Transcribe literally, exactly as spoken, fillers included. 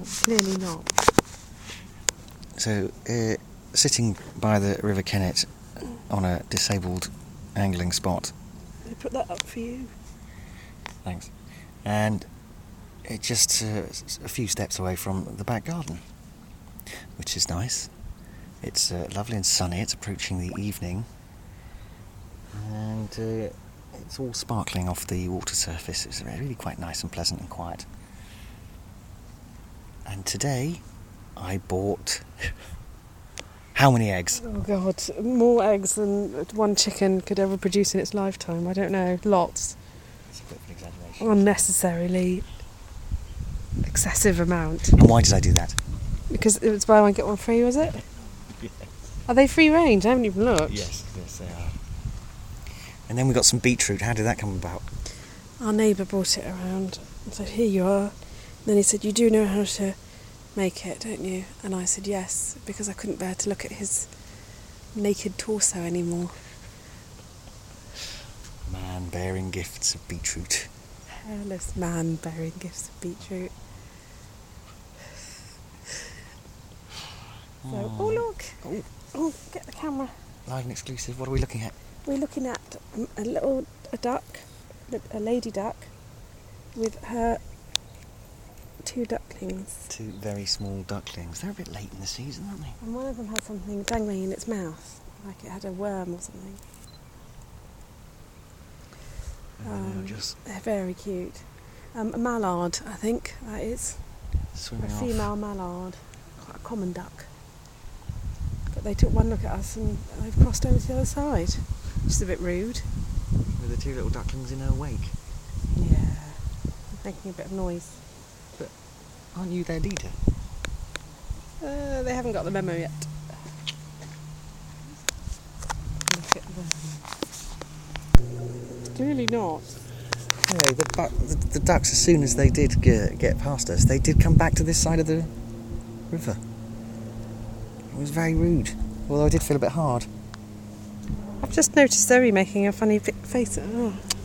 Clearly not. So, uh, sitting by the River Kennet on a disabled angling spot. I put that up for you. Thanks. And it just uh, a few steps away from the back garden, which is nice. It's uh, lovely and sunny. It's approaching the evening, and uh, it's all sparkling off the water surface. It's really quite nice and pleasant and quiet. And today, I bought how many eggs? Oh God, more eggs than one chicken could ever produce in its lifetime. I don't know, lots. It's a bit of an exaggeration. Unnecessarily excessive amount. And why did I do that? Because it was buy one get one free, was it? Yes. Are they free range? I haven't even looked. Yes, yes they are. And then we got some beetroot. How did that come about? Our neighbour brought it around and said, here you are. And then he said, you do know how to make it, don't you? And I said yes, because I couldn't bear to look at his naked torso anymore. Man bearing gifts of beetroot. Hairless man bearing gifts of beetroot. So, Oh. oh look! Oh. Oh, get the camera. Live and exclusive. What are we looking at? We're looking at a, a little a duck, a lady duck, with her two ducklings. Two very small ducklings. They're a bit late in the season, aren't they? And one of them had something dangling in its mouth, like it had a worm or something. Um, oh, just they're very cute. Um, a mallard, I think that is. swimming A off. female mallard. Quite a common duck. But they took one look at us and they've crossed over to the other side. Which is a bit rude. With the two little ducklings in her wake. Yeah. Making a bit of noise. Aren't you their leader? Uh, they haven't got the memo yet. Look at them. Clearly not. No, the, bu- the, the ducks, as soon as they did get, get past us, they did come back to this side of the river. It was very rude, although I did feel a bit hard. I've just noticed Zoe making a funny fi- face. Oh.